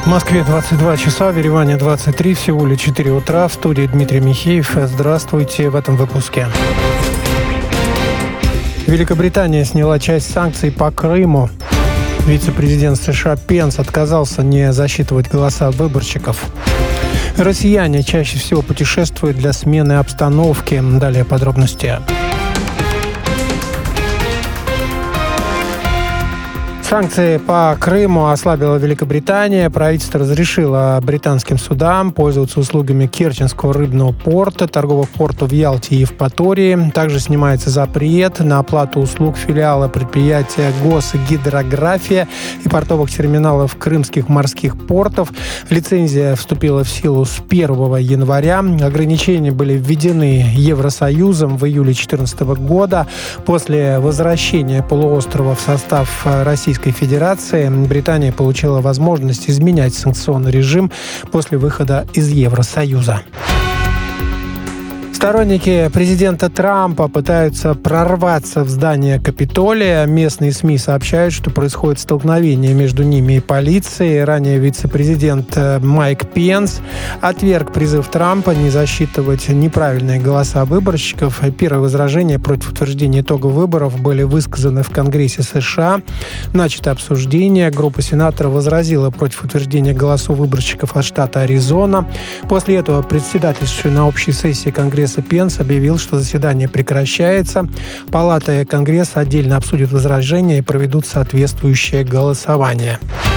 В Москве 22 часа, в Ереване 23, в Сеуле 4 утра. В студии Дмитрий Михеев. Здравствуйте в этом выпуске. Великобритания сняла часть санкций по Крыму. Вице-президент США Пенс отказался не засчитывать голоса выборщиков. Россияне чаще всего путешествуют для смены обстановки. Далее подробности. Санкции по Крыму ослабила Великобритания. Правительство разрешило британским судам пользоваться услугами Керченского рыбного порта, торговых портов в Ялте и Евпатории. Также снимается запрет на оплату услуг филиала предприятия «Госгидрография» и портовых терминалов крымских морских портов. Лицензия вступила в силу с 1 января. Ограничения были введены Евросоюзом в июле 2014 года. После возвращения полуострова в состав Российской Федерации Британия получила возможность изменять санкционный режим после выхода из Евросоюза. Сторонники президента Трампа пытаются прорваться в здание Капитолия. Местные СМИ сообщают, что происходит столкновение между ними и полицией. Ранее вице-президент Майк Пенс отверг призыв Трампа не засчитывать неправильные голоса выборщиков. Первые возражения против утверждения итогов выборов были высказаны в Конгрессе США. Начато обсуждение. Группа сенаторов возразила против утверждения голосов выборщиков от штата Аризона. После этого председательствующий на общей сессии Конгресса Пенс объявил, что заседание прекращается. Палата и Конгресс отдельно обсудят возражения и проведут соответствующее голосование.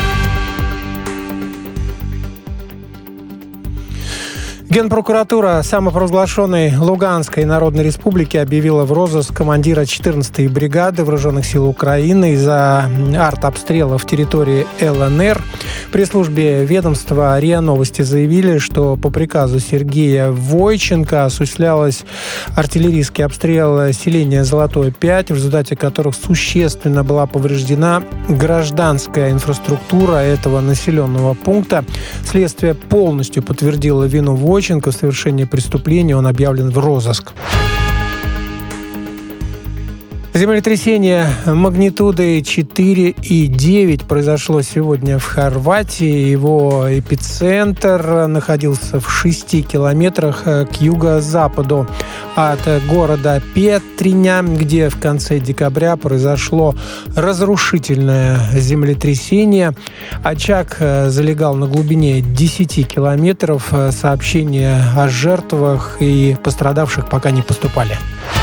Генпрокуратура самопровозглашенной Луганской Народной Республики объявила в розыск командира 14-й бригады Вооруженных сил Украины из-за артобстрелов территории ЛНР. При службе ведомства РИА Новости заявили, что по приказу Сергея Войченко осуществлялось артиллерийский обстрел селения Золотое 5, в результате которых существенно была повреждена гражданская инфраструктура этого населенного пункта. Следствие полностью подтвердило вину Войченко в совершении преступления, он объявлен в розыск. Землетрясение магнитудой 4,9 произошло сегодня в Хорватии. Его эпицентр находился в 6 километрах к юго-западу от города Петриня, где в конце декабря произошло разрушительное землетрясение. Очаг залегал на глубине 10 километров. Сообщения о жертвах и пострадавших пока не поступали.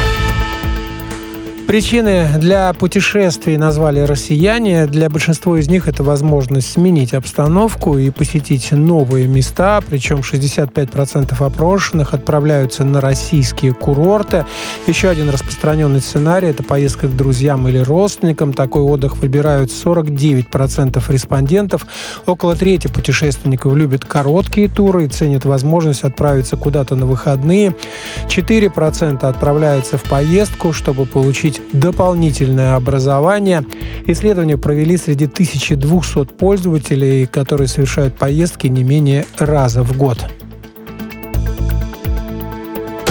Причины для путешествий назвали россияне. Для большинства из них это возможность сменить обстановку и посетить новые места. Причем 65% опрошенных отправляются на российские курорты. Еще один распространенный сценарий – это поездка к друзьям или родственникам. Такой отдых выбирают 49% респондентов. Около трети путешественников любят короткие туры и ценят возможность отправиться куда-то на выходные. 4% отправляются в поездку, чтобы получить дополнительное образование. Исследования провели среди 1200 пользователей, которые совершают поездки не менее раза в год.